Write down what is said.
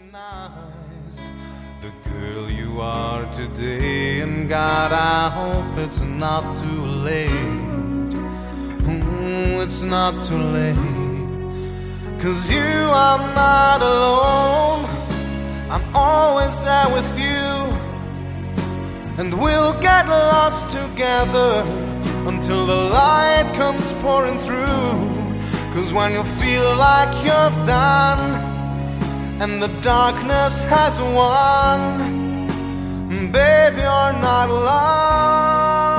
recognized the girl you are today, and God, I hope it's not too late. It's not too late, 'cause you are not alone. I'm always there with you, and we'll get lost together until the light comes pouring through. 'Cause when you feel like you've done and the darkness has won, baby, you're not alone.